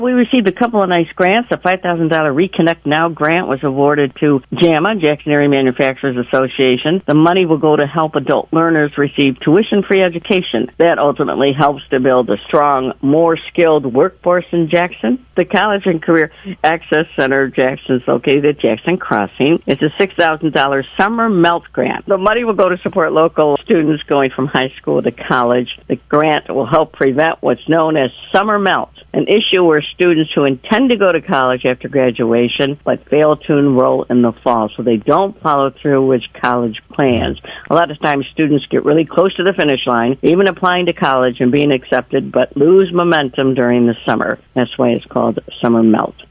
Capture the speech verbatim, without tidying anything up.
We received a couple of nice grants. A five thousand dollars Reconnect Now grant was awarded to JAMA, Jackson Area Manufacturers Association. The money will go to help adult learners receive tuition-free education. That ultimately helps to build a strong, more skilled workforce in Jackson. The College and Career Access Center, Jackson, is located at Jackson Crossing. It's a six thousand dollars summer melt grant. The money will go to support local students going from high school to college. The grant will help prevent what's known as summer melt, an issue where students who intend to go to college after graduation but fail to enroll in the fall, so they don't follow through with college plans. A lot of times students get really close to the finish line, even applying to college and being accepted, but lose momentum during the summer. That's why it's called summer melt.